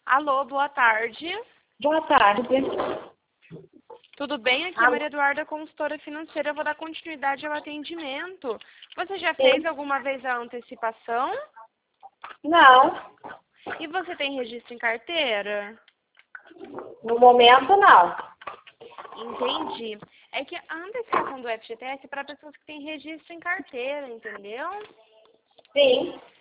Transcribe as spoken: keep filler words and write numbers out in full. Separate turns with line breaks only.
Alô, boa tarde.
Boa tarde.
Tudo bem? Aqui é a Maria Eduarda, consultora financeira. Eu vou dar continuidade ao atendimento. Você já
Sim.
fez alguma vez a antecipação?
Não,
E você tem registro em carteira?
no momento não.
Entendi. É que a antecipação do F G T S é para pessoas que têm registro em carteira, entendeu?
Sim.